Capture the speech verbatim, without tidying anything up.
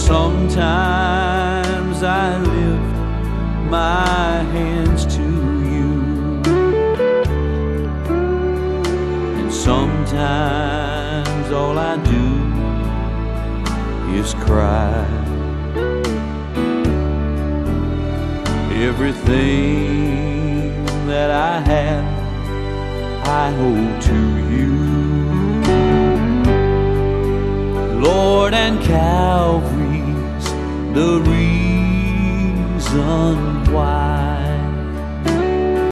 Sometimes I lift my hands to you, and sometimes all I do is cry. Everything that I have, I hold to you, Lord, and Calvary's the reason why.